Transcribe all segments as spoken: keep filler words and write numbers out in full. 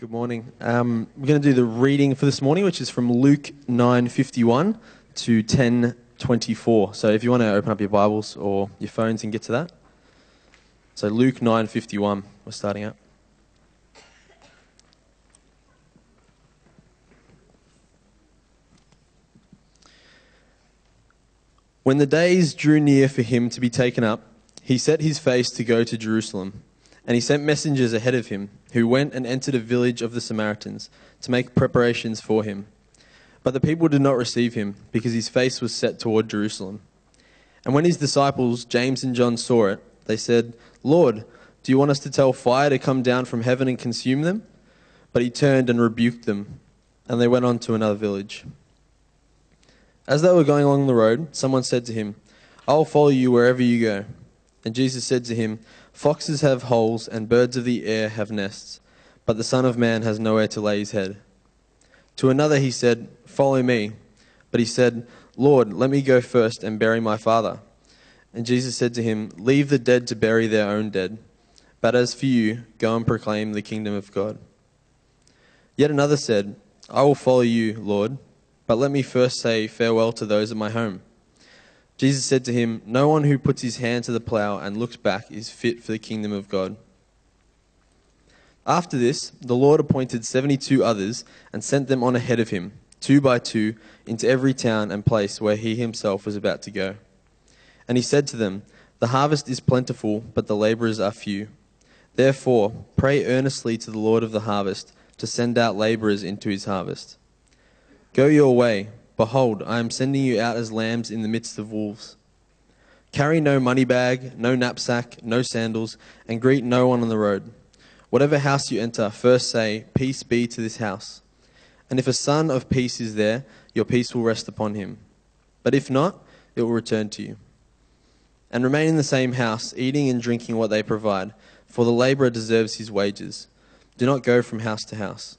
Good morning. Um, we're going to do the reading for this morning, which is from Luke nine fifty-one to ten twenty-four. So if you want to open up your Bibles or your phones and get to that. So Luke nine fifty-one, we're starting out. When the days drew near for him to be taken up, he set his face to go to Jerusalem. And he sent messengers ahead of him, who went and entered a village of the Samaritans to make preparations for him. But the people did not receive him, because his face was set toward Jerusalem. And when his disciples, James and John, saw it, they said, "Lord, do you want us to tell fire to come down from heaven and consume them?" But he turned and rebuked them, and they went on to another village. As they were going along the road, someone said to him, "I will follow you wherever you go." And Jesus said to him, "Foxes have holes and birds of the air have nests, but the Son of Man has nowhere to lay his head." To another he said, "Follow me." But he said, "Lord, let me go first and bury my father." And Jesus said to him, "Leave the dead to bury their own dead. But as for you, go and proclaim the kingdom of God." Yet another said, "I will follow you, Lord, but let me first say farewell to those at my home." Jesus said to him, "No one who puts his hand to the plow and looks back is fit for the kingdom of God." After this, the Lord appointed seventy-two others and sent them on ahead of him, two by two, into every town and place where he himself was about to go. And he said to them, "The harvest is plentiful, but the laborers are few. Therefore, pray earnestly to the Lord of the harvest to send out laborers into his harvest. Go your way. Behold, I am sending you out as lambs in the midst of wolves. Carry no money bag, no knapsack, no sandals, and greet no one on the road. Whatever house you enter, first say, 'Peace be to this house.' And if a son of peace is there, your peace will rest upon him. But if not, it will return to you. And remain in the same house, eating and drinking what they provide, for the laborer deserves his wages. Do not go from house to house.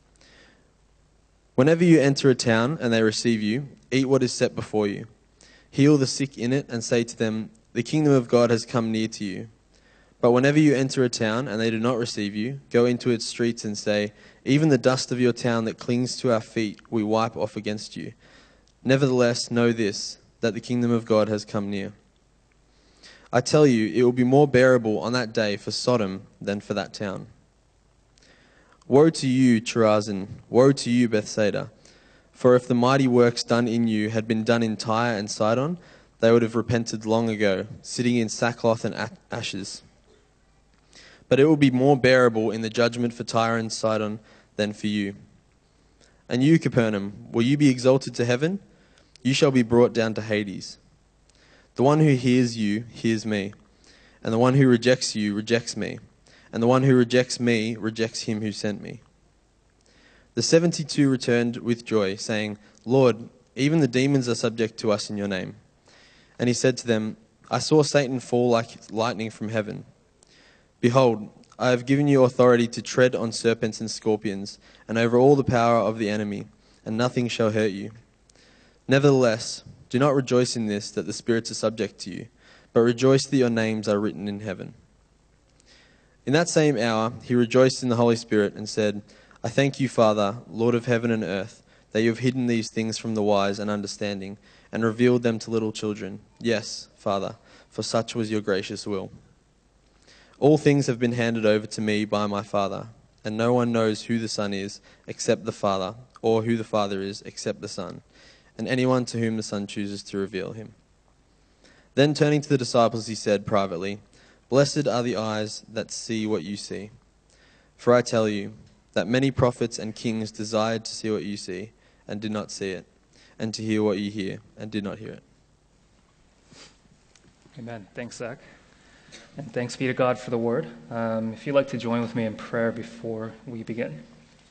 Whenever you enter a town and they receive you, eat what is set before you. Heal the sick in it and say to them, 'The kingdom of God has come near to you.' But whenever you enter a town and they do not receive you, go into its streets and say, 'Even the dust of your town that clings to our feet we wipe off against you. Nevertheless, know this, that the kingdom of God has come near.' I tell you, it will be more bearable on that day for Sodom than for that town. Woe to you, Chorazin! Woe to you, Bethsaida! For if the mighty works done in you had been done in Tyre and Sidon, they would have repented long ago, sitting in sackcloth and ashes. But it will be more bearable in the judgment for Tyre and Sidon than for you. And you, Capernaum, will you be exalted to heaven? You shall be brought down to Hades. The one who hears you hears me, and the one who rejects you rejects me. And the one who rejects me rejects him who sent me." The seventy-two returned with joy, saying, "Lord, even the demons are subject to us in your name." And he said to them, "I saw Satan fall like lightning from heaven. Behold, I have given you authority to tread on serpents and scorpions, and over all the power of the enemy, and nothing shall hurt you. Nevertheless, do not rejoice in this, that the spirits are subject to you, but rejoice that your names are written in heaven." In that same hour, he rejoiced in the Holy Spirit and said, "I thank you, Father, Lord of heaven and earth, that you have hidden these things from the wise and understanding and revealed them to little children. Yes, Father, for such was your gracious will. All things have been handed over to me by my Father, and no one knows who the Son is except the Father, or who the Father is except the Son, and anyone to whom the Son chooses to reveal him." Then turning to the disciples, he said privately, "Blessed are the eyes that see what you see. For I tell you that many prophets and kings desired to see what you see and did not see it, and to hear what you hear and did not hear it." Amen. Thanks, Zach. And thanks be to God for the word. Um, if you'd like to join with me in prayer before we begin.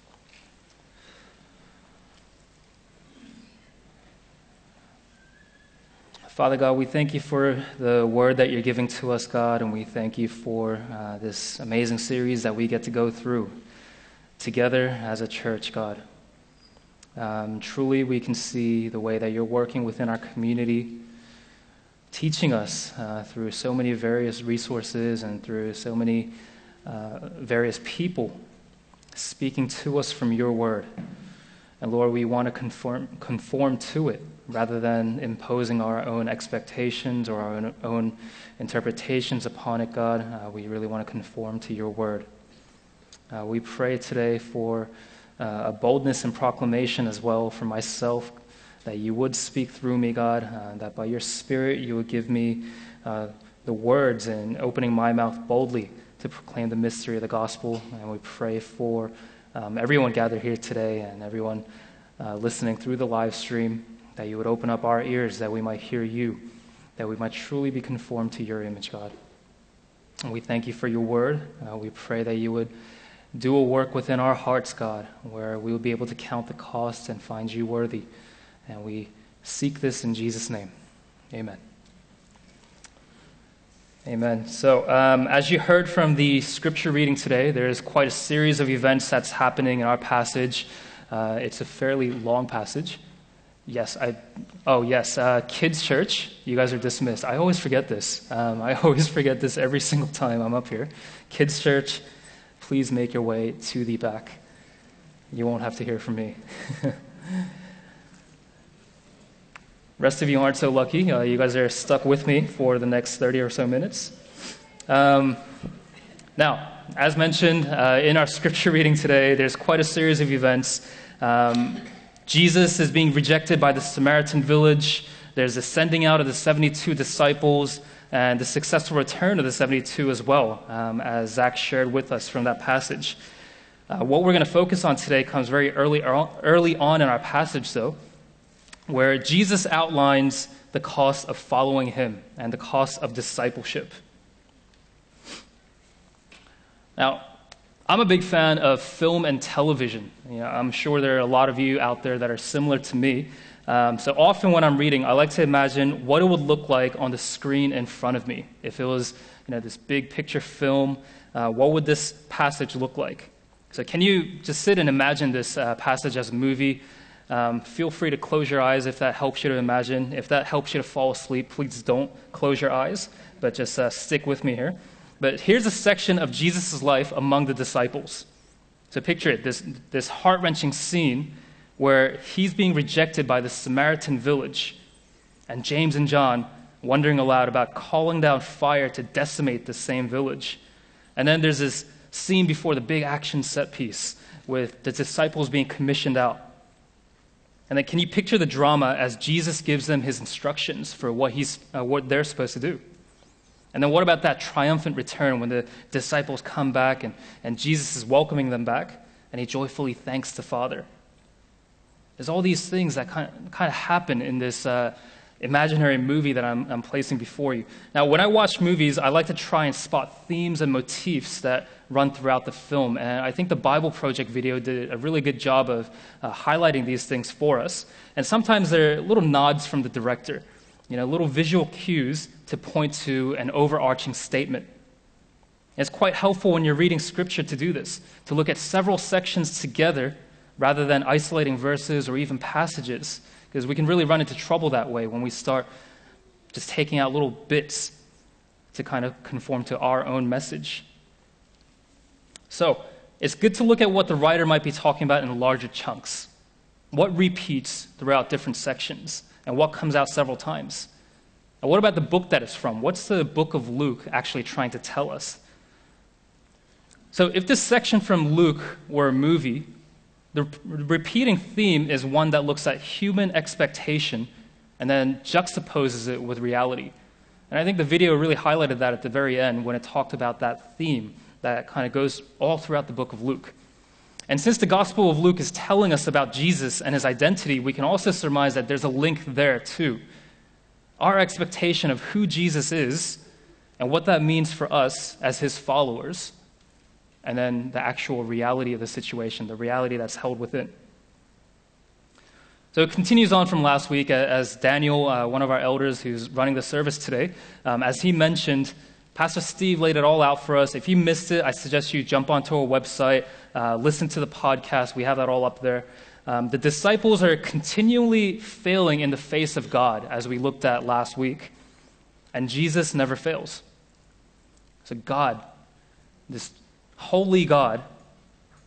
Father God, we thank you for the word that you're giving to us, God, and we thank you for uh, this amazing series that we get to go through together as a church, God. Um, truly, we can see the way that you're working within our community, teaching us uh, through so many various resources and through so many uh, various people speaking to us from your word. And Lord, we want to conform, conform to it rather than imposing our own expectations or our own, own interpretations upon it, God. Uh, we really want to conform to your word. Uh, we pray today for uh, a boldness in proclamation as well for myself, that you would speak through me, God, uh, that by your Spirit you would give me uh, the words and opening my mouth boldly to proclaim the mystery of the gospel. And we pray for um, everyone gathered here today and everyone uh, listening through the live stream, that you would open up our ears, that we might hear you, that we might truly be conformed to your image, God. And we thank you for your word. Uh, we pray that you would do a work within our hearts, God, where we will be able to count the cost and find you worthy. And we seek this in Jesus' name. Amen. Amen. So um, as you heard from the scripture reading today, there is quite a series of events that's happening in our passage. Uh, it's a fairly long passage. Yes, I, oh yes, uh, kids' church, you guys are dismissed. I always forget this. Um, I always forget this every single time I'm up here. Kids' church, please make your way to the back. You won't have to hear from me. Rest of you aren't so lucky. Uh, you guys are stuck with me for the next thirty or so minutes. Um, now, as mentioned uh, in our scripture reading today, there's quite a series of events. Um, Jesus is being rejected by the Samaritan village. There's the sending out of the seventy-two disciples and the successful return of the seventy-two as well, um, as Zach shared with us from that passage. Uh, what we're going to focus on today comes very early, early on in our passage, though, where Jesus outlines the cost of following him and the cost of discipleship. Now, I'm a big fan of film and television. You know, I'm sure there are a lot of you out there that are similar to me. Um, so often when I'm reading, I like to imagine what it would look like on the screen in front of me. If it was, you know, this big picture film, uh, what would this passage look like? So can you just sit and imagine this uh, passage as a movie? Um, feel free to close your eyes if that helps you to imagine. If that helps you to fall asleep, please don't close your eyes, but just uh, stick with me here. But here's a section of Jesus' life among the disciples. So picture it, this, this heart-wrenching scene where he's being rejected by the Samaritan village, and James and John wondering aloud about calling down fire to decimate the same village. And then there's this scene before the big action set piece with the disciples being commissioned out. And then can you picture the drama as Jesus gives them his instructions for what he's, uh, what they're supposed to do? And then what about that triumphant return when the disciples come back and, and Jesus is welcoming them back and he joyfully thanks the Father? There's all these things that kind of, kind of happen in this uh, imaginary movie that I'm, I'm placing before you. Now, when I watch movies, I like to try and spot themes and motifs that run throughout the film. And I think the Bible Project video did a really good job of uh, highlighting these things for us. And sometimes there are little nods from the director, you know, little visual cues to point to an overarching statement. It's quite helpful when you're reading scripture to do this, to look at several sections together rather than isolating verses or even passages, because we can really run into trouble that way when we start just taking out little bits to kind of conform to our own message. So it's good to look at what the writer might be talking about in larger chunks. What repeats throughout different sections, and what comes out several times? And what about the book that it's from? What's the book of Luke actually trying to tell us? So if this section from Luke were a movie, the repeating theme is one that looks at human expectation and then juxtaposes it with reality. And I think the video really highlighted that at the very end when it talked about that theme that kind of goes all throughout the book of Luke. And since the Gospel of Luke is telling us about Jesus and his identity, we can also surmise that there's a link there too. Our expectation of who Jesus is and what that means for us as his followers, and then the actual reality of the situation, the reality that's held within. So it continues on from last week as Daniel, uh, one of our elders who's running the service today, um, as he mentioned, Pastor Steve laid it all out for us. If you missed it, I suggest you jump onto our website, uh, listen to the podcast. We have that all up there. Um, the disciples are continually failing in the face of God, as we looked at last week. And Jesus never fails. So God, this holy God,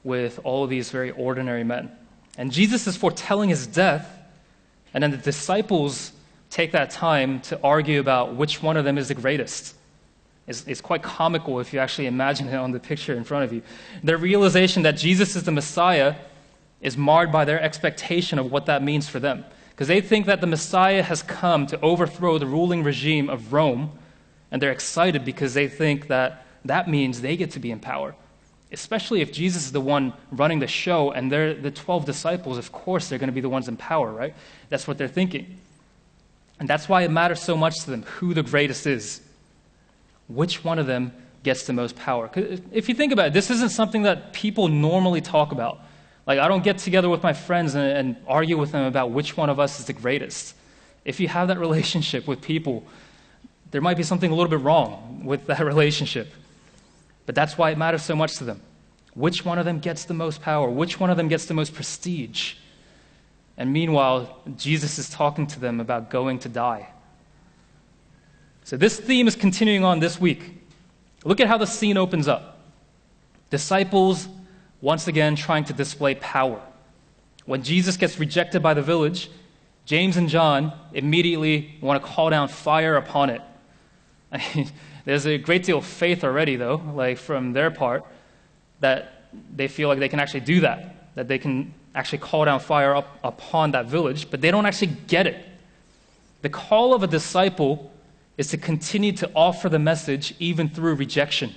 with all of these very ordinary men. And Jesus is foretelling his death, and then the disciples take that time to argue about which one of them is the greatest. It's, it's quite comical if you actually imagine it on the picture in front of you. Their realization that Jesus is the Messiah is marred by their expectation of what that means for them. Because they think that the Messiah has come to overthrow the ruling regime of Rome, and they're excited because they think that that means they get to be in power. Especially if Jesus is the one running the show and they're the twelve disciples, of course they're going to be the ones in power, right? That's what they're thinking. And that's why it matters so much to them who the greatest is. Which one of them gets the most power? 'Cause if you think about it, this isn't something that people normally talk about. Like, I don't get together with my friends and, and argue with them about which one of us is the greatest. If you have that relationship with people, there might be something a little bit wrong with that relationship. But that's why it matters so much to them. Which one of them gets the most power? Which one of them gets the most prestige? And meanwhile, Jesus is talking to them about going to die. So this theme is continuing on this week. Look at how the scene opens up. Disciples, once again, trying to display power. When Jesus gets rejected by the village, James and John immediately want to call down fire upon it. I mean, there's a great deal of faith already, though, like from their part, that they feel like they can actually do that, that they can actually call down fire up upon that village, but they don't actually get it. The call of a disciple is to continue to offer the message even through rejection.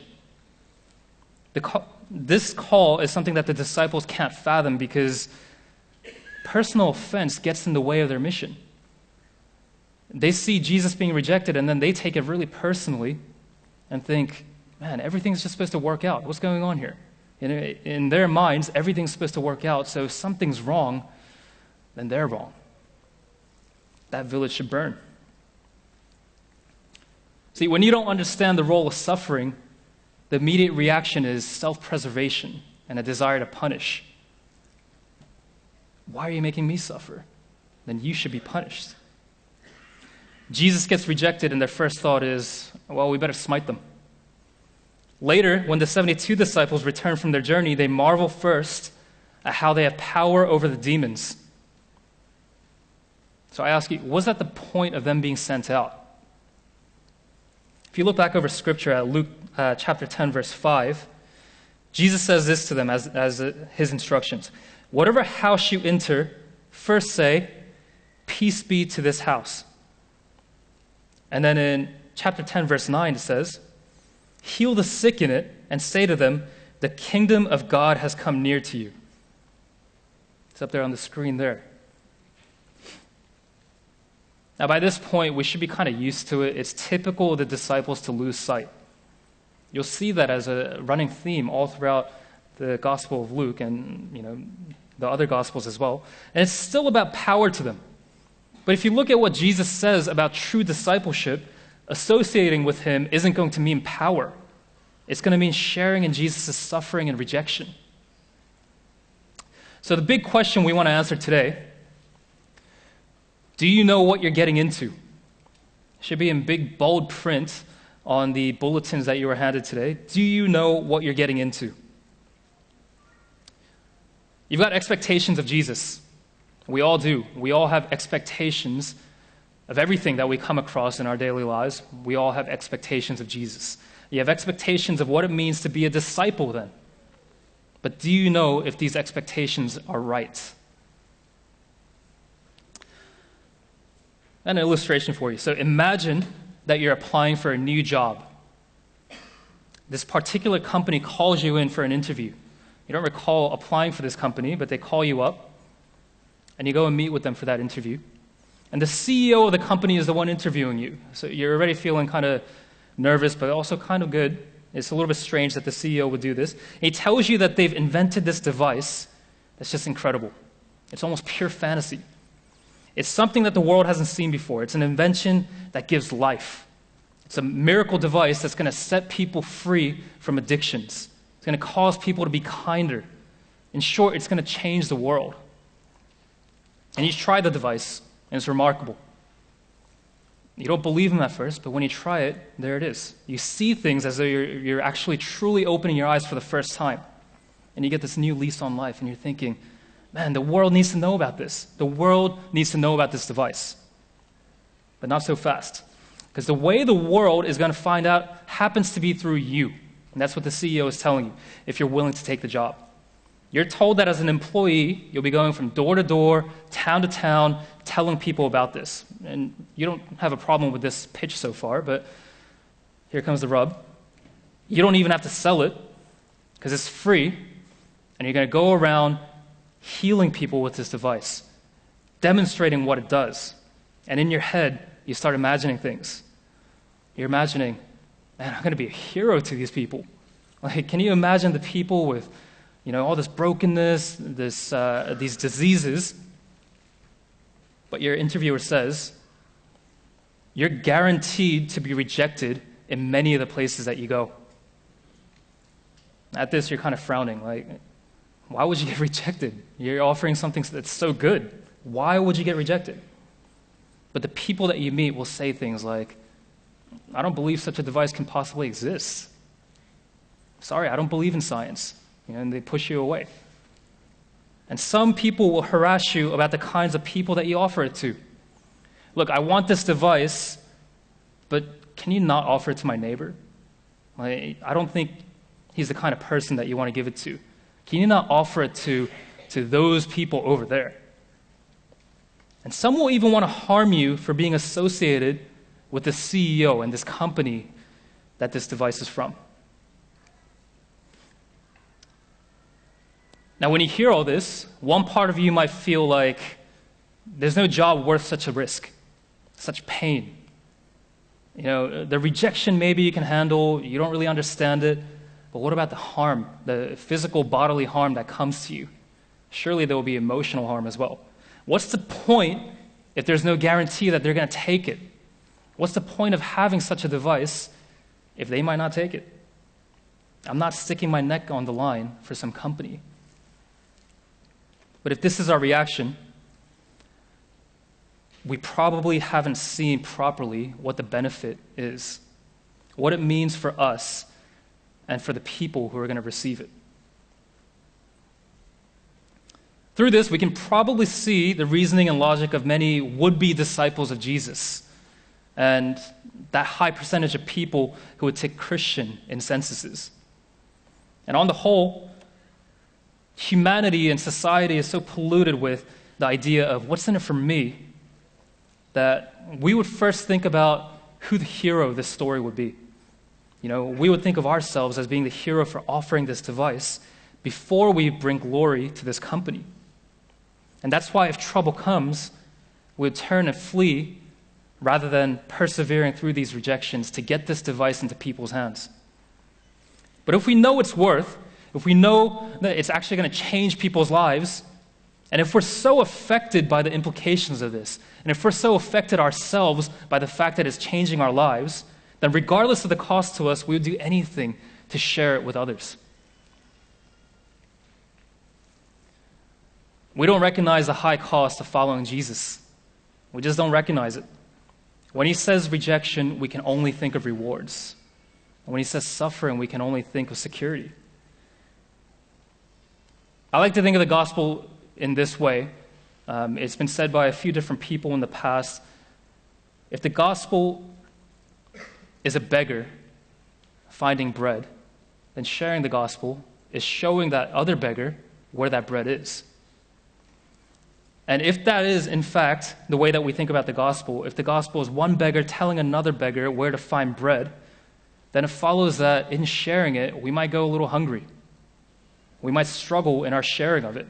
The call, this call is something that the disciples can't fathom because personal offense gets in the way of their mission. They see Jesus being rejected, and then they take it really personally and think, man, everything's just supposed to work out. What's going on here? In, in their minds, everything's supposed to work out, so if something's wrong, then they're wrong. That village should burn. See, when you don't understand the role of suffering, the immediate reaction is self-preservation and a desire to punish. Why are you making me suffer? Then you should be punished. Jesus gets rejected, and their first thought is, well, we better smite them. Later, when the seventy-two disciples return from their journey, they marvel first at how they have power over the demons. So I ask you, was that the point of them being sent out? If you look back over Scripture at Luke uh, chapter ten, verse five, Jesus says this to them as, as uh, his instructions. Whatever house you enter, first say, peace be to this house. And then in chapter ten, verse nine, it says, heal the sick in it and say to them, the kingdom of God has come near to you. It's up there on the screen there. Now, by this point, we should be kind of used to it. It's typical of the disciples to lose sight. You'll see that as a running theme all throughout the Gospel of Luke and, you know, the other Gospels as well. And it's still about power to them. But if you look at what Jesus says about true discipleship, associating with him isn't going to mean power. It's going to mean sharing in Jesus' suffering and rejection. So the big question we want to answer today, do you know what you're getting into? It should be in big, bold print on the bulletins that you were handed today. Do you know what you're getting into? You've got expectations of Jesus. We all do. We all have expectations of everything that we come across in our daily lives. We all have expectations of Jesus. You have expectations of what it means to be a disciple then. But do you know if these expectations are right? An illustration for you. So imagine that you're applying for a new job. This particular company calls you in for an interview. You don't recall applying for this company, but they call you up, and you go and meet with them for that interview. And the C E O of the company is the one interviewing you. So you're already feeling kind of nervous, but also kind of good. It's a little bit strange that the C E O would do this. He tells you that they've invented this device that's just incredible. It's almost pure fantasy. It's something that the world hasn't seen before. It's an invention that gives life. It's a miracle device that's going to set people free from addictions. It's going to cause people to be kinder. In short, it's going to change the world. And you try the device, and it's remarkable. You don't believe him at first, but when you try it, there it is. You see things as though you're, you're actually truly opening your eyes for the first time. and you get this new lease on life, and you're thinking, man, the world needs to know about this. The world needs to know about this device. But not so fast. Because the way the world is going to find out happens to be through you. And that's what the C E O is telling you, if you're willing to take the job. You're told that as an employee, you'll be going from door to door, town to town, telling people about this. And you don't have a problem with this pitch so far, but here comes the rub. You don't even have to sell it, because it's free, and you're going to go around healing people with this device, demonstrating what it does. And in your head, you start imagining things. You're imagining, man, I'm going to be a hero to these people. Like, can you imagine the people with, you know, all this brokenness, this, uh, these diseases? But your interviewer says, you're guaranteed to be rejected in many of the places that you go. At this, you're kind of frowning, like, why would you get rejected? You're offering something that's so good. Why would you get rejected? But the people that you meet will say things like, I don't believe such a device can possibly exist. Sorry, I don't believe in science. You know, and they push you away. And some people will harass you about the kinds of people that you offer it to. Look, I want this device, but can you not offer it to my neighbor? Like, I don't think he's the kind of person that you want to give it to. Can you not offer it to, to those people over there? And some will even want to harm you for being associated with the C E O and this company that this device is from. Now, when you hear all this, one part of you might feel like there's no job worth such a risk, such pain. You know, the rejection maybe you can handle, you don't really understand it, but what about the harm, the physical bodily harm that comes to you? Surely there will be emotional harm as well. What's the point if there's no guarantee that they're going to take it? What's the point of having such a device if they might not take it? I'm not sticking my neck on the line for some company. But if this is our reaction, we probably haven't seen properly what the benefit is, what it means for us and for the people who are going to receive it. Through this, we can probably see the reasoning and logic of many would-be disciples of Jesus and that high percentage of people who would take Christian in censuses. And on the whole, humanity and society is so polluted with the idea of what's in it for me that we would first think about who the hero of this story would be. You know, we would think of ourselves as being the hero for offering this device before we bring glory to this company. And that's why if trouble comes, we would turn and flee rather than persevering through these rejections to get this device into people's hands. But if we know it's worth, if we know that it's actually going to change people's lives, and if we're so affected by the implications of this, and if we're so affected ourselves by the fact that it's changing our lives, then regardless of the cost to us, we would do anything to share it with others. We don't recognize the high cost of following Jesus. We just don't recognize it. When he says rejection, we can only think of rewards. When he says suffering, we can only think of security. I like to think of the gospel in this way. Um, it's been said by a few different people in the past. If the gospel is a beggar finding bread, then sharing the gospel is showing that other beggar where that bread is. And if that is, in fact, the way that we think about the gospel, if the gospel is one beggar telling another beggar where to find bread, then it follows that in sharing it, we might go a little hungry. We might struggle in our sharing of it.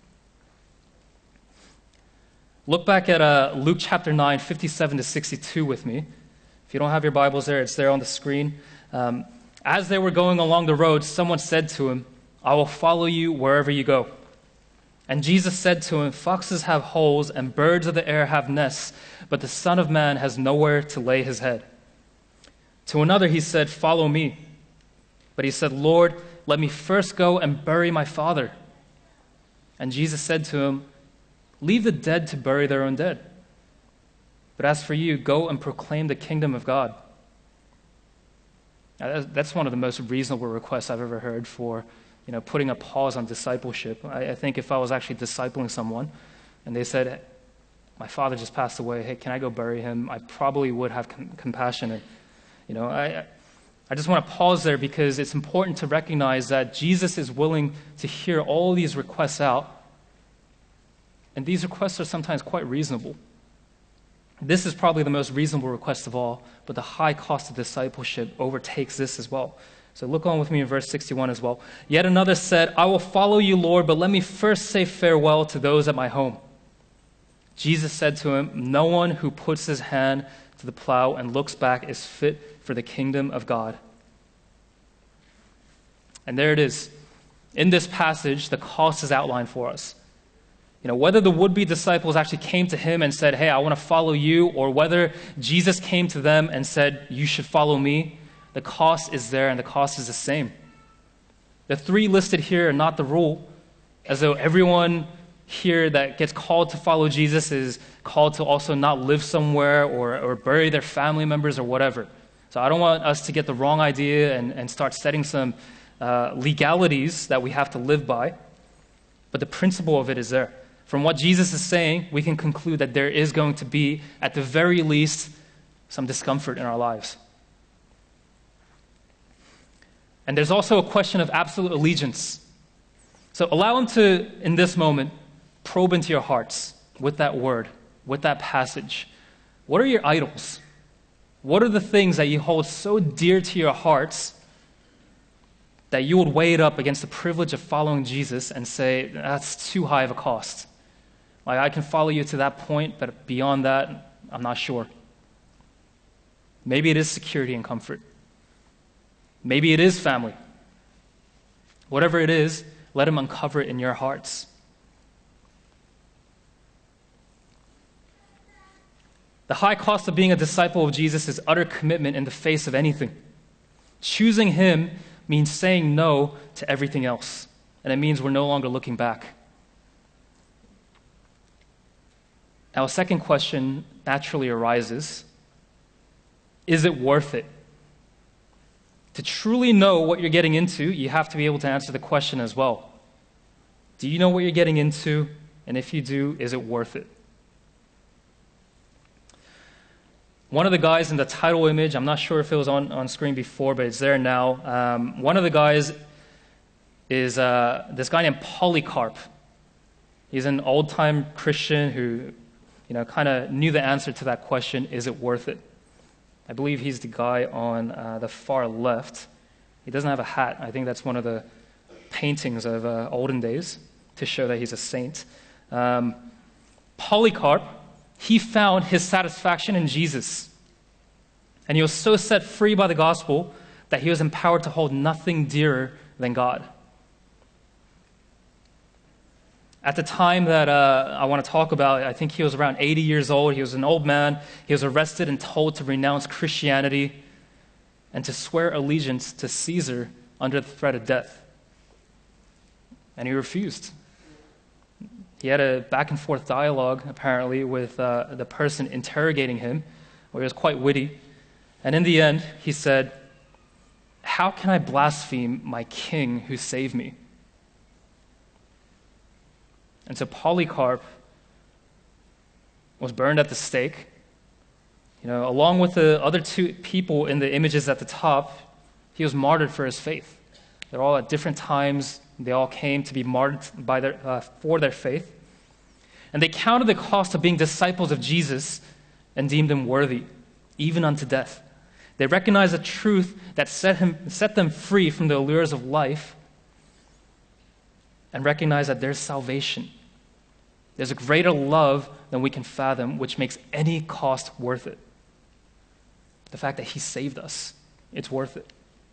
Look back at uh, Luke chapter nine, fifty-seven to sixty-two with me. If you don't have your Bibles there, it's there on the screen. Um, as they were going along the road, someone said to him, "I will follow you wherever you go." And Jesus said to him, "Foxes have holes and birds of the air have nests, but the Son of Man has nowhere to lay his head." To another he said, "Follow me." But he said, "Lord, let me first go and bury my father." And Jesus said to him, "Leave the dead to bury their own dead. But as for you, go and proclaim the kingdom of God." Now, that's one of the most reasonable requests I've ever heard for you know, putting a pause on discipleship. I, I think if I was actually discipling someone and they said, my father just passed away, hey, can I go bury him? I probably would have com- compassion. And, you know, I, I just want to pause there because it's important to recognize that Jesus is willing to hear all these requests out. And these requests are sometimes quite reasonable. This is probably the most reasonable request of all, but the high cost of discipleship overtakes this as well. So look on with me in verse sixty-one as well. Yet another said, I will follow you, Lord, but let me first say farewell to those at my home. Jesus said to him, no one who puts his hand to the plow and looks back is fit for the kingdom of God. And there it is. In this passage, the cost is outlined for us. You know, whether the would-be disciples actually came to him and said, hey, I want to follow you, or whether Jesus came to them and said, you should follow me, the cost is there and the cost is the same. The three listed here are not the rule, as though everyone here that gets called to follow Jesus is called to also not live somewhere or, or bury their family members or whatever. So I don't want us to get the wrong idea and, and start setting some uh, legalities that we have to live by. But the principle of it is there. From what Jesus is saying, we can conclude that there is going to be, at the very least, some discomfort in our lives. And there's also a question of absolute allegiance. So allow him to, in this moment, probe into your hearts with that word, with that passage. What are your idols? What are the things that you hold so dear to your hearts that you would weigh it up against the privilege of following Jesus and say, that's too high of a cost? Like, I can follow you to that point, but beyond that, I'm not sure. Maybe it is security and comfort. Maybe it is family. Whatever it is, let him uncover it in your hearts. The high cost of being a disciple of Jesus is utter commitment in the face of anything. Choosing him means saying no to everything else, and it means we're no longer looking back. Now, a second question naturally arises. Is it worth it? To truly know what you're getting into, you have to be able to answer the question as well. Do you know what you're getting into? And if you do, is it worth it? One of the guys in the title image, I'm not sure if it was on, on screen before, but it's there now. Um, one of the guys is uh, this guy named Polycarp. He's an old-time Christian who, you know, kind of knew the answer to that question, is it worth it? I believe he's the guy on uh, the far left. He doesn't have a hat. I think that's one of the paintings of uh, olden days to show that he's a saint. Um, Polycarp, he found his satisfaction in Jesus. And he was so set free by the gospel that he was empowered to hold nothing dearer than God. At the time that uh, I want to talk about, I think he was around eighty years old. He was an old man. He was arrested and told to renounce Christianity and to swear allegiance to Caesar under the threat of death. And he refused. He had a back and forth dialogue, apparently, with uh, the person interrogating him, where he was quite witty. And in the end, he said, "How can I blaspheme my king who saved me?" And so Polycarp was burned at the stake. You know, along with the other two people in the images at the top, he was martyred for his faith. They're all at different times. They all came to be martyred by their, uh, for their faith. And they counted the cost of being disciples of Jesus and deemed him worthy, even unto death. They recognized the truth that set, him, set them free from the allures of life and recognized that there's salvation. There's a greater love than we can fathom, which makes any cost worth it. The fact that he saved us, it's worth it.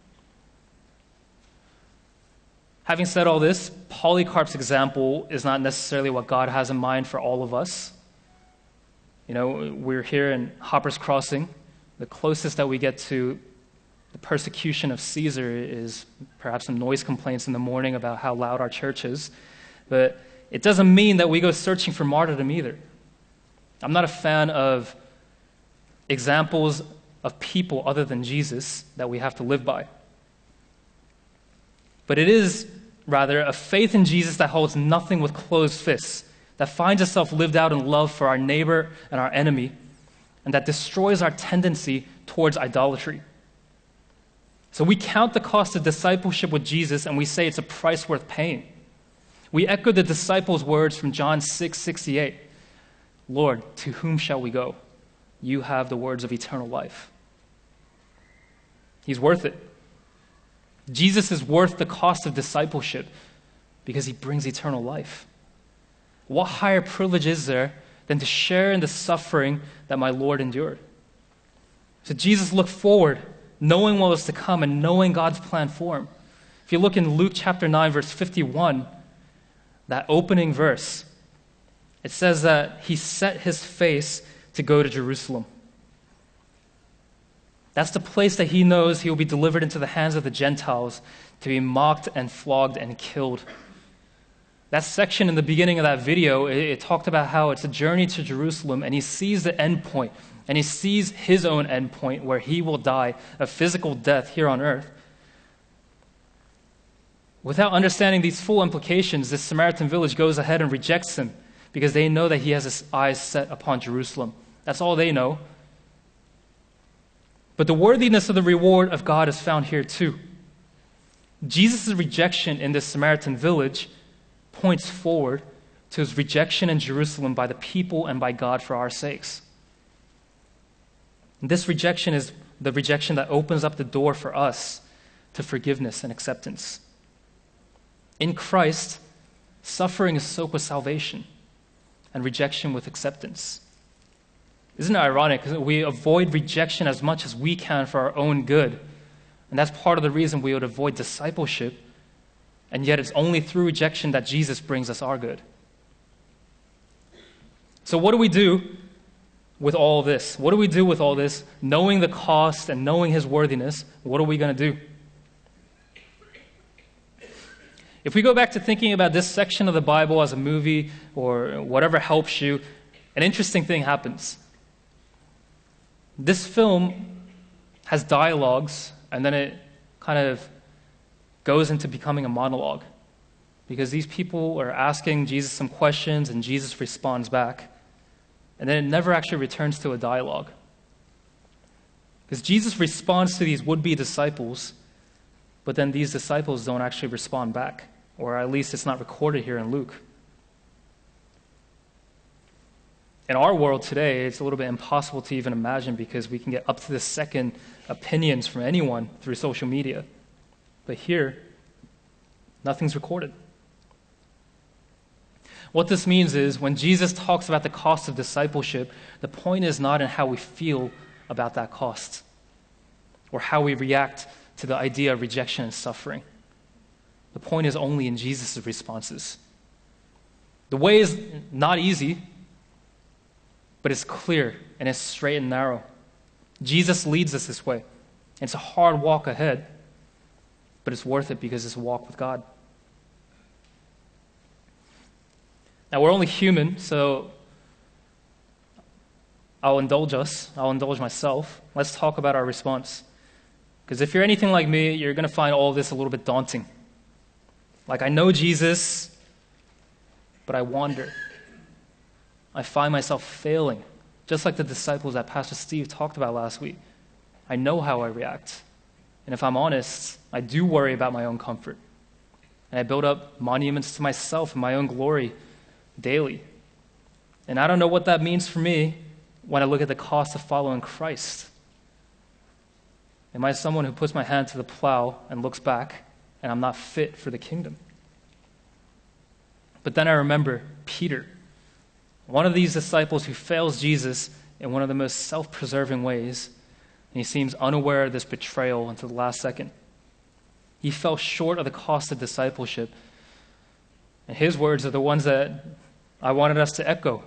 Having said all this, Polycarp's example is not necessarily what God has in mind for all of us. You know, we're here in Hoppers Crossing. The closest that we get to the persecution of Caesar is perhaps some noise complaints in the morning about how loud our church is. But it doesn't mean that we go searching for martyrdom either. I'm not a fan of examples of people other than Jesus that we have to live by. But it is Rather, a faith in Jesus that holds nothing with closed fists, that finds itself lived out in love for our neighbor and our enemy, and that destroys our tendency towards idolatry. So we count the cost of discipleship with Jesus and we say it's a price worth paying. We echo the disciples' words from John six sixty-eight. Lord, to whom shall we go? You have the words of eternal life. He's worth it. Jesus is worth the cost of discipleship because he brings eternal life. What higher privilege is there than to share in the suffering that my Lord endured? So Jesus looked forward, knowing what was to come and knowing God's plan for him. If you look in Luke chapter nine, verse fifty-one, that opening verse, it says that he set his face to go to Jerusalem. That's the place that he knows he will be delivered into the hands of the Gentiles to be mocked and flogged and killed. That section in the beginning of that video, it, it talked about how it's a journey to Jerusalem, and he sees the end point, and he sees his own end point where he will die a physical death here on earth. Without understanding these full implications, this Samaritan village goes ahead and rejects him because they know that he has his eyes set upon Jerusalem. That's all they know. But the worthiness of the reward of God is found here too. Jesus' rejection in this Samaritan village points forward to his rejection in Jerusalem by the people and by God for our sakes. And this rejection is the rejection that opens up the door for us to forgiveness and acceptance. In Christ, suffering is soaked with salvation and rejection with acceptance. Isn't it ironic? We avoid rejection as much as we can for our own good. And that's part of the reason we would avoid discipleship. And yet it's only through rejection that Jesus brings us our good. So what do we do with all this? What do we do with all this? Knowing the cost and knowing his worthiness, what are we going to do? If we go back to thinking about this section of the Bible as a movie or whatever helps you, an interesting thing happens. This film has dialogues, and then it kind of goes into becoming a monologue because these people are asking Jesus some questions, and Jesus responds back. And then it never actually returns to a dialogue. Because Jesus responds to these would-be disciples, but then these disciples don't actually respond back, or at least it's not recorded here in Luke. In our world today, it's a little bit impossible to even imagine because we can get up to the second opinions from anyone through social media. But here, nothing's recorded. What this means is when Jesus talks about the cost of discipleship, the point is not in how we feel about that cost or how we react to the idea of rejection and suffering. The point is only in Jesus' responses. The way is not easy, but it's clear and it's straight and narrow. Jesus leads us this way. It's a hard walk ahead, but it's worth it because it's a walk with God. Now, we're only human, so I'll indulge us. I'll indulge myself. Let's talk about our response. Because if you're anything like me, you're going to find all of this a little bit daunting. Like, I know Jesus, but I wander. I find myself failing, just like the disciples that Pastor Steve talked about last week. I know how I react. And if I'm honest, I do worry about my own comfort. And I build up monuments to myself and my own glory daily. And I don't know what that means for me when I look at the cost of following Christ. Am I someone who puts my hand to the plow and looks back, and I'm not fit for the kingdom? But then I remember Peter, one of these disciples who fails Jesus in one of the most self-preserving ways, and he seems unaware of this betrayal until the last second. He fell short of the cost of discipleship, and his words are the ones that I wanted us to echo.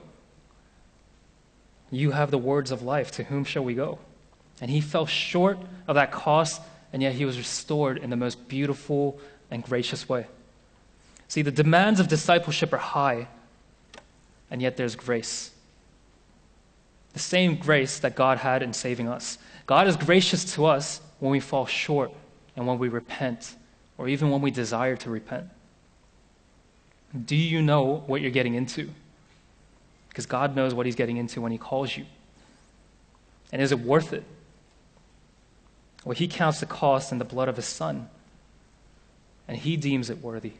You have the words of life, to whom shall we go? And he fell short of that cost, and yet he was restored in the most beautiful and gracious way. See, the demands of discipleship are high, and yet there's grace. The same grace that God had in saving us. God is gracious to us when we fall short and when we repent, or even when we desire to repent. Do you know what you're getting into? Because God knows what he's getting into when he calls you. And is it worth it? Well, he counts the cost in the blood of his Son, and he deems it worthy.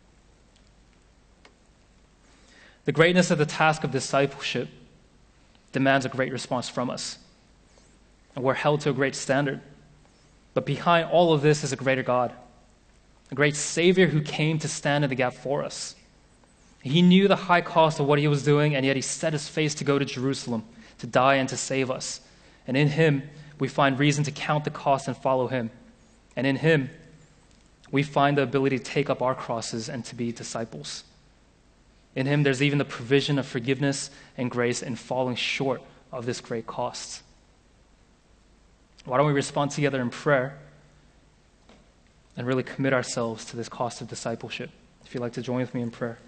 The greatness of the task of discipleship demands a great response from us. And we're held to a great standard. But behind all of this is a greater God, a great Savior who came to stand in the gap for us. He knew the high cost of what he was doing, and yet he set his face to go to Jerusalem to die and to save us. And in him, we find reason to count the cost and follow him. And in him, we find the ability to take up our crosses and to be disciples. In him, there's even the provision of forgiveness and grace in falling short of this great cost. Why don't we respond together in prayer and really commit ourselves to this cost of discipleship? If you'd like to join with me in prayer.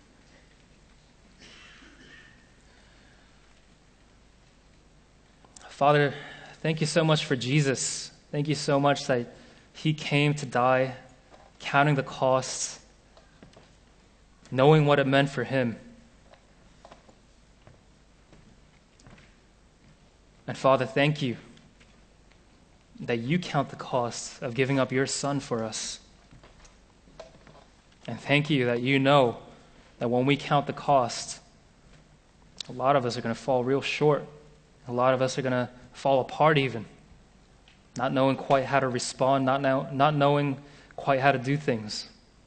Father, thank you so much for Jesus. Thank you so much that he came to die, counting the costs, knowing what it meant for him. And Father, thank you that you count the cost of giving up your Son for us. And thank you that you know that when we count the cost, a lot of us are going to fall real short. A lot of us are going to fall apart even, not knowing quite how to respond, not, now, not knowing quite how to do things.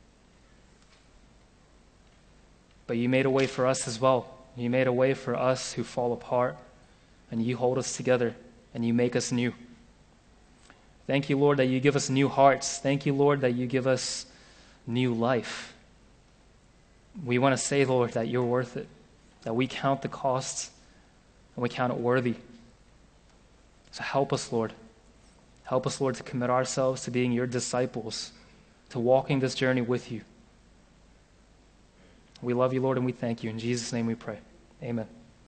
But you made a way for us as well. You made a way for us who fall apart, and you hold us together, and you make us new. Thank you, Lord, that you give us new hearts. Thank you, Lord, that you give us new life. We want to say, Lord, that you're worth it, that we count the costs, and we count it worthy. So help us, Lord. Help us, Lord, to commit ourselves to being your disciples, to walking this journey with you. We love you, Lord, and we thank you. In Jesus' name we pray. Amen.